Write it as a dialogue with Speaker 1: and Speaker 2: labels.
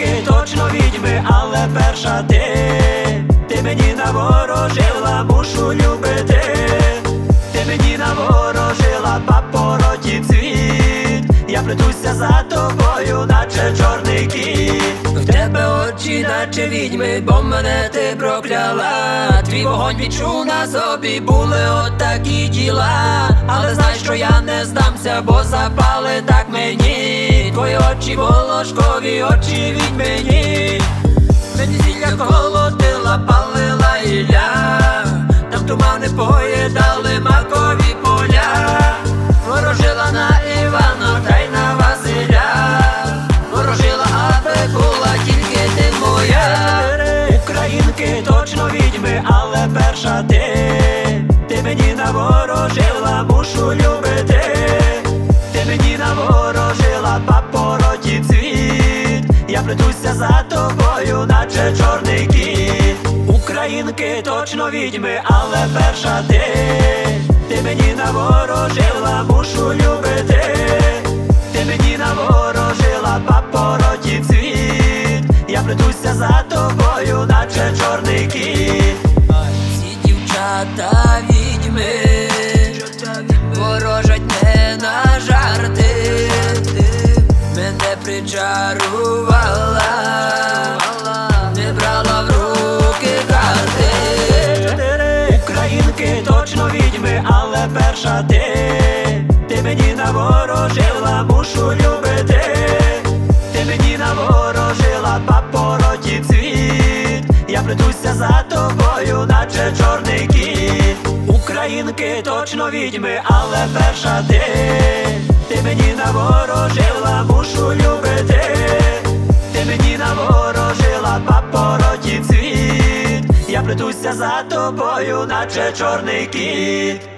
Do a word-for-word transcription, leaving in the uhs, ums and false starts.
Speaker 1: Українки точно відьми, але перша ти. Ти мені наворожила, мушу любити. Ти мені наворожила, папороті цвіт. Я плетуся за тобою, наче чорний кіт. В тебе очі, наче відьми, бо мене ти прокляла. Твій вогонь відчув на собі, були отакі діла. Але знай, що я не здамся, бо запали так мені. Твої очі волошкові, очі відьмині. Мені зілля колотила, палила ілля. Там тумани поїдали макові поля. Ворожила на Івана, та й на Василя. Ворожила, аби була тільки ти моя. Українки точно відьми, але перша ти. Ти мені наворожила, мушу любити. Ти мені наворожила, папороті цвіт. Я плетуся за тобою, наче чорний кіт. Українки точно відьми, але перша ти. Ти мені наворожила, мушу любити. Ти мені наворожила, папороті цвіт. Я плетуся за тобою, наче чорний кіт. Ці дівчата відьми ворожать не на жарти. Мене причарувала, не брала в руки карти. Українки точно відьми, але перша ти. Ти мені наворожила, мушу любити. Ти мені наворожила, папороті цвіт. Я плетуся за тобою, наче чорний кіт. Українки точно відьми, але перша ти. Ти мені наворожила, мушу любити. Ти мені наворожила, папороті цвіт. Я плетуся за тобою, наче чорний кіт.